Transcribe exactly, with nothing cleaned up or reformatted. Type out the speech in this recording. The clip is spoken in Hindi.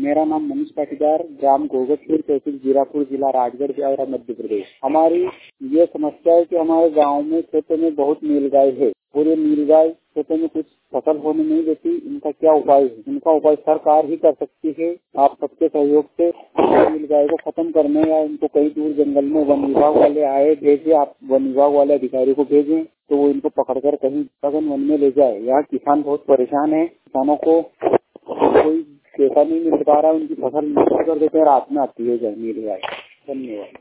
मेरा नाम मनीष पाटीदार, ग्राम गोगतपुर, तहसील जीरापुर, जिला राजगढ़, बिहार, मध्य प्रदेश। हमारी ये समस्या है कि हमारे गांव में खेतों में बहुत नीलगाय है और ये नीलगाय खेतों में कुछ फसल होने नहीं देती। इनका क्या उपाय है? इनका उपाय सरकार ही कर सकती है। आप सबके सहयोग से नीलगाय को खत्म करने या इनको कहीं दूर जंगल में वन विभाग वाले आए भेजे, आप वन विभाग वाले अधिकारी को भेजें तो वो इनको पकड़कर कहीं सघन वन में ले जाए। यहाँ किसान बहुत परेशान है, किसानों को कोई पैसा नहीं मिल पा रहा है, उनकी फसल नष्ट कर देते हैं, रात में आती है नीलगाय। धन्यवाद।